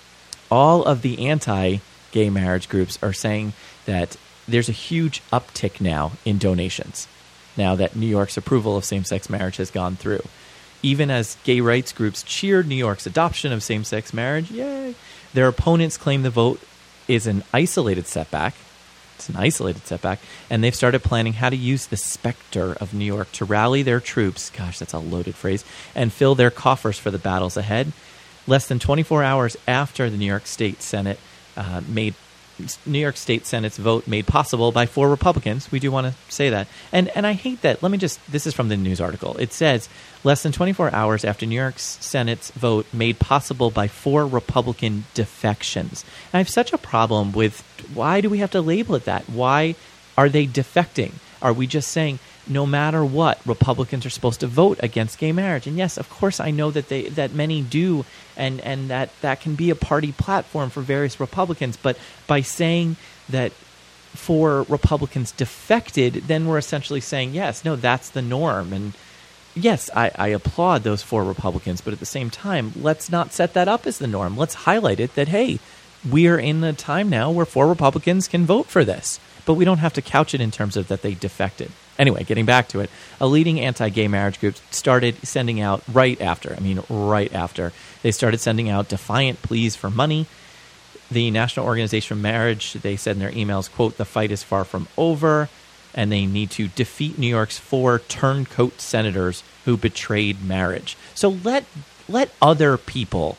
all of the anti-gay marriage groups are saying that there's a huge uptick now in donations, now that New York's approval of same-sex marriage has gone through. Even as gay rights groups cheered New York's adoption of same-sex marriage, yay, their opponents claim the vote is an isolated setback. It's an isolated setback, and they've started planning how to use the specter of New York to rally their troops, gosh, that's a loaded phrase, and fill their coffers for the battles ahead. Less than twenty-four hours after the New York State Senate uh, made New York State Senate's vote made possible by four Republicans. We do want to say that. And and I hate that. Let me just, this is from the news article. It says, less than twenty-four hours after New York Senate's vote made possible by four Republican defections. And I have such a problem with, why do we have to label it that? Why are they defecting? Are we just saying, no matter what, Republicans are supposed to vote against gay marriage? And yes, of course, I know that they that many do, and, and that that can be a party platform for various Republicans. But by saying that four Republicans defected, then we're essentially saying, yes, no, that's the norm. And yes, I, I applaud those four Republicans, but at the same time, let's not set that up as the norm. Let's highlight it that, hey, we are in a time now where four Republicans can vote for this. But we don't have to couch it in terms of that they defected. Anyway, getting back to it, a leading anti-gay marriage group started sending out right after, I mean right after, they started sending out defiant pleas for money. The National Organization for Marriage, they said in their emails, quote, the fight is far from over, and they need to defeat New York's four turncoat senators who betrayed marriage. So let let other people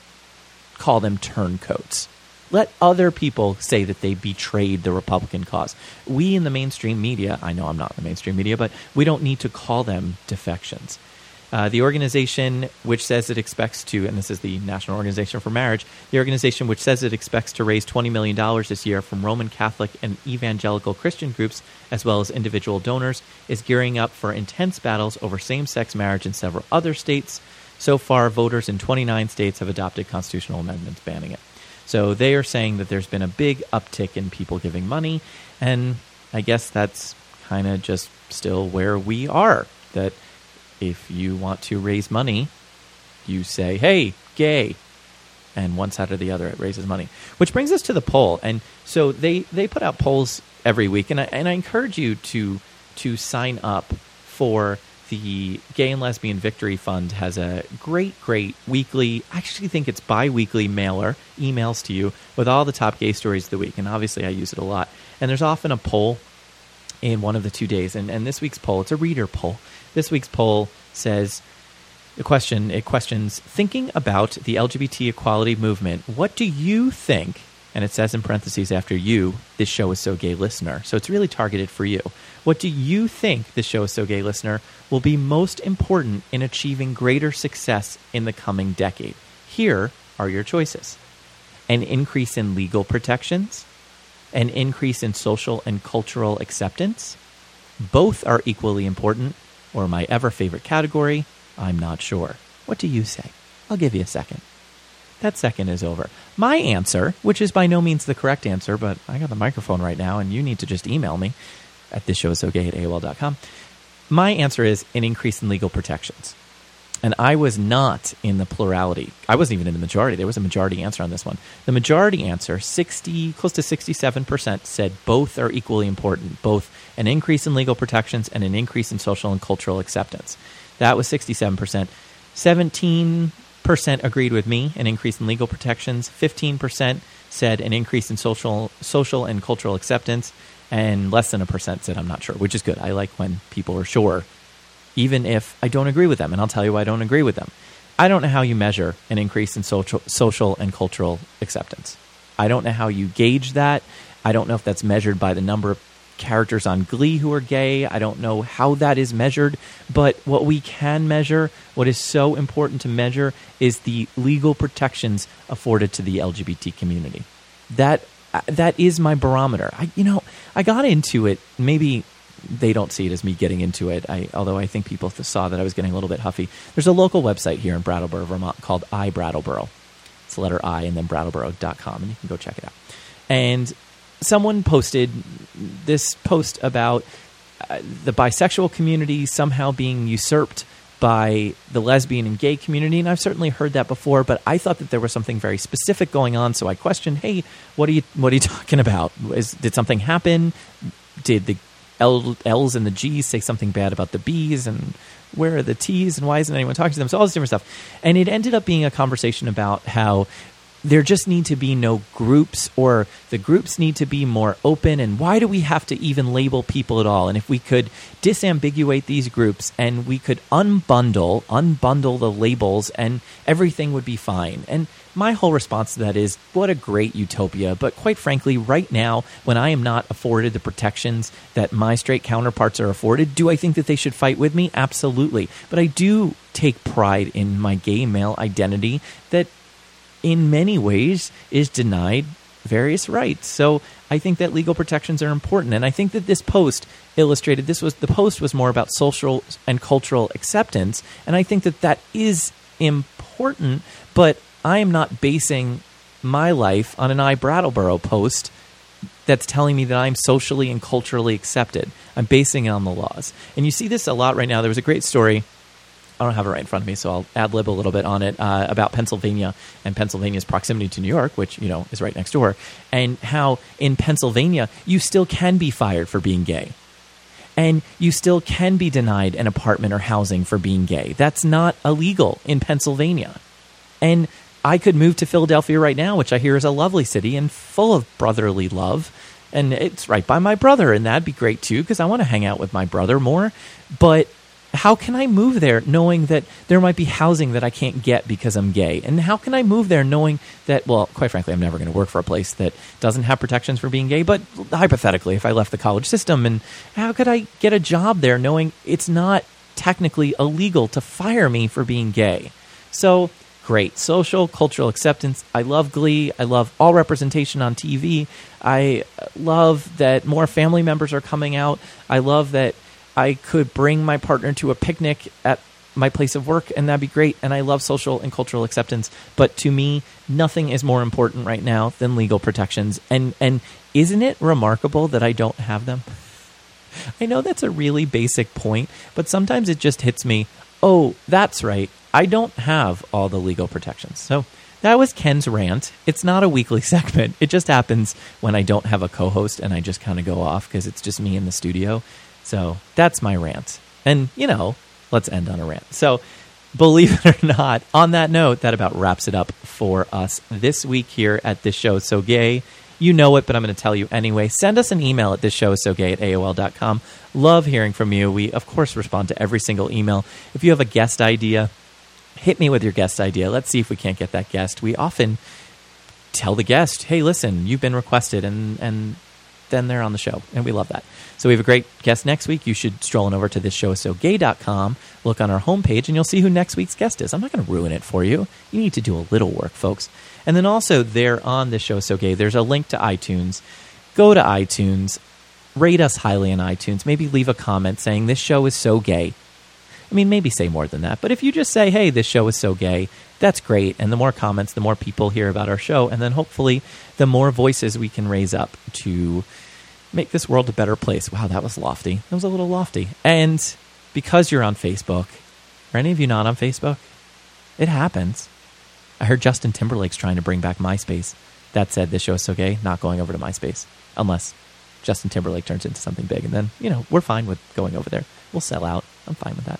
call them turncoats. Let other people say that they betrayed the Republican cause. We in the mainstream media, I know I'm not in the mainstream media, but we don't need to call them defections. Uh, the organization which says it expects to, and this is the National Organization for Marriage, the organization which says it expects to raise twenty million dollars this year from Roman Catholic and evangelical Christian groups, as well as individual donors, is gearing up for intense battles over same-sex marriage in several other states. So far, voters in twenty-nine states have adopted constitutional amendments banning it. So they are saying that there's been a big uptick in people giving money, and I guess that's kind of just still where we are, that if you want to raise money, you say, hey, gay, and one side or the other, it raises money. Which brings us to the poll, and so they, they put out polls every week, and I, and I encourage you to to sign up for the Gay and Lesbian Victory Fund. Has a great, great weekly, I actually think it's bi-weekly mailer, emails to you with all the top gay stories of the week. And obviously I use it a lot. And there's often a poll in one of the two days. And, and this week's poll, it's a reader poll. This week's poll says, the question, it questions, thinking about the L G B T equality movement, what do you think, and it says in parentheses after you, this show is so gay listener. So it's really targeted for you. What do you think, this show is so gay listener, will be most important in achieving greater success in the coming decade? Here are your choices. An increase in legal protections, an increase in social and cultural acceptance. Both are equally important, or my ever favorite category, I'm not sure. What do you say? I'll give you a second. That second is over. My answer, which is by no means the correct answer, but I got the microphone right now and you need to just email me. at this show is so gay at A O L dot com. My answer is an increase in legal protections. And I was not in the plurality. I wasn't even in the majority. There was a majority answer on this one. The majority answer, sixty, close to sixty-seven percent, said both are equally important, both an increase in legal protections and an increase in social and cultural acceptance. That was sixty-seven percent. seventeen percent agreed with me, an increase in legal protections. fifteen percent said an increase in social, social and cultural acceptance. And less than a percent said I'm not sure, which is good. I like when people are sure, even if I don't agree with them. And I'll tell you why I don't agree with them. I don't know how you measure an increase in social, social and cultural acceptance. I don't know how you gauge that. I don't know if that's measured by the number of characters on Glee who are gay. I don't know how that is measured. But what we can measure, what is so important to measure, is the legal protections afforded to the L G B T community. That that is my barometer. I, you know, I got into it. Maybe they don't see it as me getting into it, I, although I think people saw that I was getting a little bit huffy. There's a local website here in Brattleboro, Vermont called iBrattleboro. It's the letter I and then brattleboro dot com, and you can go check it out. And someone posted this post about uh, the bisexual community somehow being usurped by the lesbian and gay community, and I've certainly heard that before, but I thought that there was something very specific going on, so I questioned, hey, what are you what are you talking about? Is, did something happen? Did the L, L's and the G's say something bad about the B's, and where are the T's, and why isn't anyone talking to them? So all this different stuff. And it ended up being a conversation about how there just need to be no groups, or the groups need to be more open, and why do we have to even label people at all? And if we could disambiguate these groups and we could unbundle, unbundle the labels, and everything would be fine. And my whole response to that is, what a great utopia. But quite frankly, right now, when I am not afforded the protections that my straight counterparts are afforded, do I think that they should fight with me? Absolutely. But I do take pride in my gay male identity that in many ways is denied various rights. So I think that legal protections are important. And I think that this post illustrated, this was the post was more about social and cultural acceptance. And I think that that is important, but I am not basing my life on an iBrattleboro post that's telling me that I'm socially and culturally accepted. I'm basing it on the laws. And you see this a lot right now. There was a great story, I don't have it right in front of me, so I'll ad-lib a little bit on it, uh, about Pennsylvania and Pennsylvania's proximity to New York, which, you know, is right next door, and how in Pennsylvania you still can be fired for being gay. And you still can be denied an apartment or housing for being gay. That's not illegal in Pennsylvania. And I could move to Philadelphia right now, which I hear is a lovely city and full of brotherly love. And it's right by my brother, and that'd be great too, because I want to hang out with my brother more. But how can I move there knowing that there might be housing that I can't get because I'm gay? And how can I move there knowing that, well, quite frankly, I'm never going to work for a place that doesn't have protections for being gay, but hypothetically, if I left the college system, and how could I get a job there knowing it's not technically illegal to fire me for being gay? So great. Social, cultural acceptance. I love Glee. I love all representation on T V. I love that more family members are coming out. I love that I could bring my partner to a picnic at my place of work, and that'd be great. And I love social and cultural acceptance. But to me, nothing is more important right now than legal protections. And and isn't it remarkable that I don't have them? I know that's a really basic point, but sometimes it just hits me, oh, that's right. I don't have all the legal protections. So that was Ken's rant. It's not a weekly segment. It just happens when I don't have a co-host and I just kind of go off because it's just me in the studio. So that's my rant. And, you know, let's end on a rant. So believe it or not, on that note, that about wraps it up for us this week here at This Show Is So Gay. You know it, but I'm going to tell you anyway. Send us an email at this show is so gay at A O L dot com. Love hearing from you. We, of course, respond to every single email. If you have a guest idea, hit me with your guest idea. Let's see if we can't get that guest. We often tell the guest, hey, listen, you've been requested, and and then they're on the show, and we love that. So we have a great guest next week. You should stroll on over to this show is so gay dot com, look on our homepage, and you'll see who next week's guest is. I'm not going to ruin it for you. You need to do a little work, folks. And then also there on This Show Is So Gay, there's a link to iTunes. Go to iTunes, rate us highly on iTunes, maybe leave a comment saying this show is so gay. I mean, maybe say more than that. But if you just say, hey, this show is so gay, that's great. And the more comments, the more people hear about our show. And then hopefully the more voices we can raise up to make this world a better place. Wow, that was lofty. That was a little lofty. And because you're on Facebook, are any of you not on Facebook? It happens. I heard Justin Timberlake's trying to bring back MySpace. That said, this show is so gay, not going over to MySpace. Unless Justin Timberlake turns into something big. And then, you know, we're fine with going over there. We'll sell out. I'm fine with that.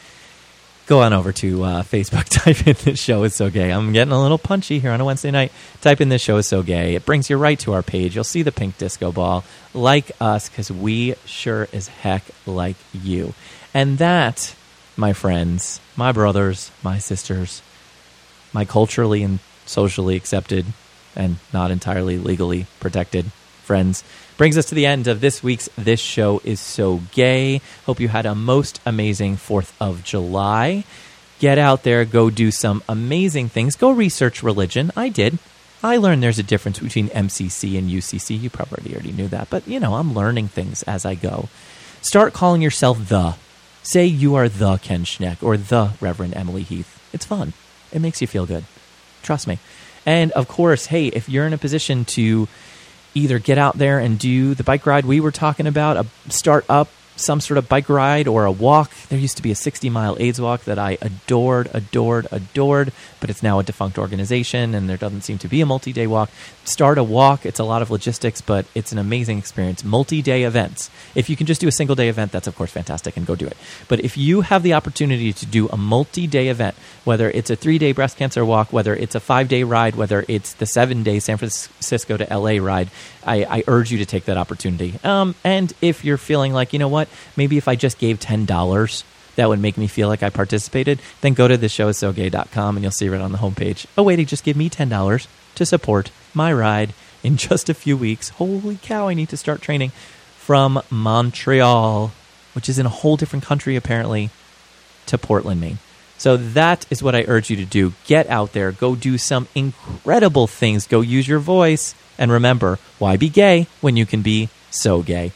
Go on over to uh, Facebook. Type in This Show Is So Gay. I'm getting a little punchy here on a Wednesday night. Type in This Show Is So Gay. It brings you right to our page. You'll see the pink disco ball. Like us, because we sure as heck like you. And that, my friends, my brothers, my sisters, my culturally and socially accepted and not entirely legally protected friends, brings us to the end of this week's This Show Is So Gay. Hope you had a most amazing fourth of July. Get out there, go do some amazing things. Go research religion. I did. I learned there's a difference between M C C and U C C. You probably already knew that, but, you know, I'm learning things as I go. Start calling yourself the. Say you are the Ken Schneck or the Reverend Emily Heath. It's fun. It makes you feel good. Trust me. And, of course, hey, if you're in a position to either get out there and do the bike ride we were talking about, a start up some sort of bike ride or a walk. There used to be a sixty-mile AIDS walk that I adored, adored, adored, but it's now a defunct organization, and there doesn't seem to be a multi-day walk. Start a walk. It's a lot of logistics, but it's an amazing experience. Multi-day events. If you can just do a single-day event, that's, of course, fantastic, and go do it. But if you have the opportunity to do a multi-day event, whether it's a three-day breast cancer walk, whether it's a five-day ride, whether it's the seven-day San Francisco to L A ride, I, I urge you to take that opportunity. Um, and if you're feeling like, you know what, maybe if I just gave ten dollars, that would make me feel like I participated, then go to this show is so gay dot com and you'll see right on the homepage, a way to just give me ten dollars to support my ride in just a few weeks. Holy cow, I need to start training from Montreal, which is in a whole different country apparently, to Portland, Maine. So that is what I urge you to do. Get out there. Go do some incredible things. Go use your voice. And remember, why be gay when you can be so gay?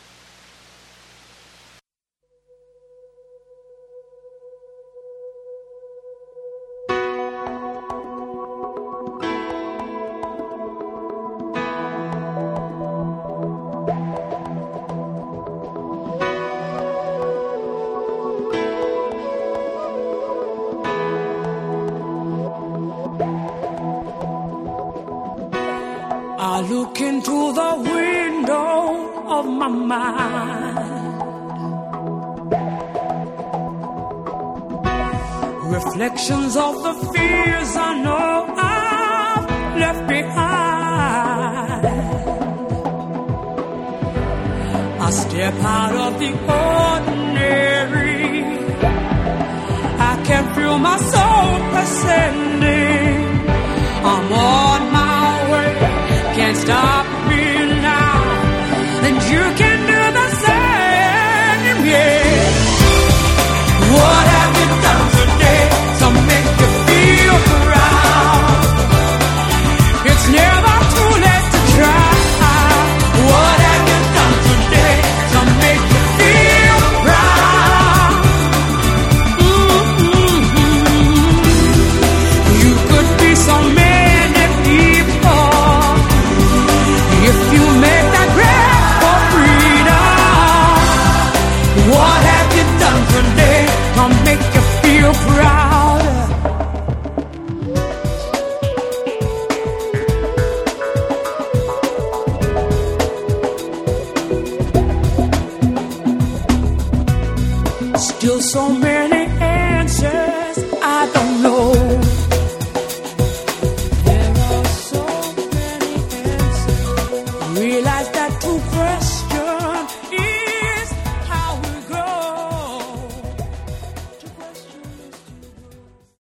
I look into the window of my mind, reflections of the fears I know I've left behind. I step out of the ordinary, I can feel my soul ascending. I'm on my way, can't stop me now, and you can